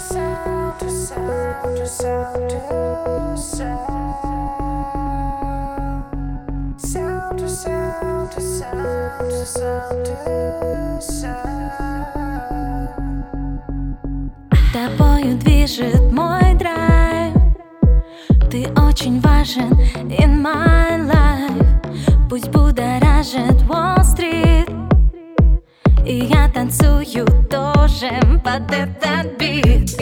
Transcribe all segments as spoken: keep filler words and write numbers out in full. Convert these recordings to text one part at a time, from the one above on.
Тобою движет мой драйв. Ты очень важен in my life. Пусть будоражит Уолл-стрит, и я танцую тоже под этот бит.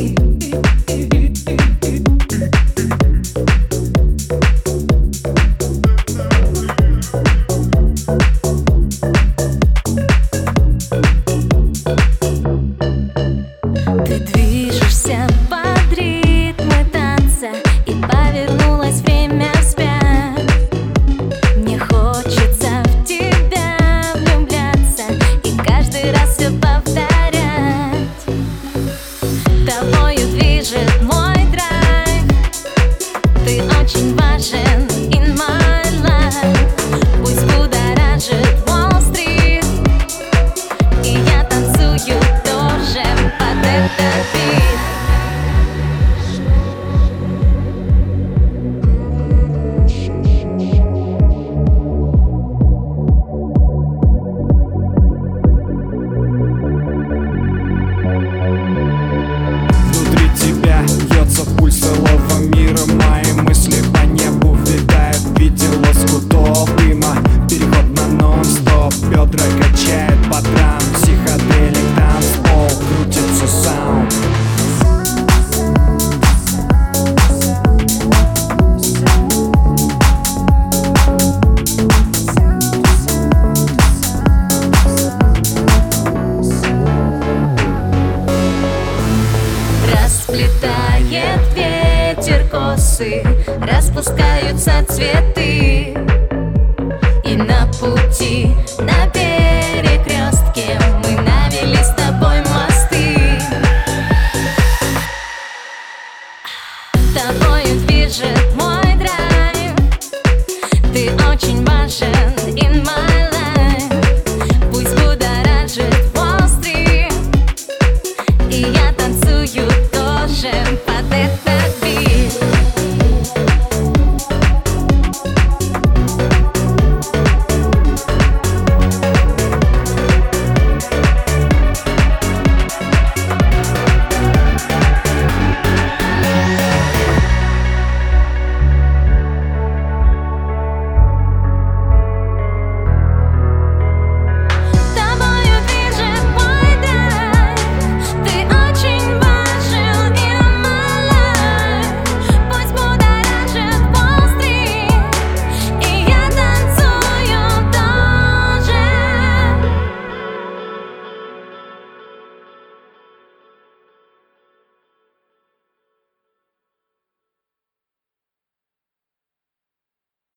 Ты движешься под ритмы танца, и повернулось время вспять. Мне хочется в тебя влюбляться и каждый раз все повторять. Тобою движет мой драйв. Ты очень важен in my life. Пусть будоражит Уолл-стрит, и я танцую тоже под этот бит. Внутри тебя бьется пульс целого мира. Мои мысли по небу витают в виде лоскутов дыма. Переход на нон-стоп, бедра качает по трам. Психоделик, танцпол, крутится саунд. Расплетает ветер косы, распускаются цветы.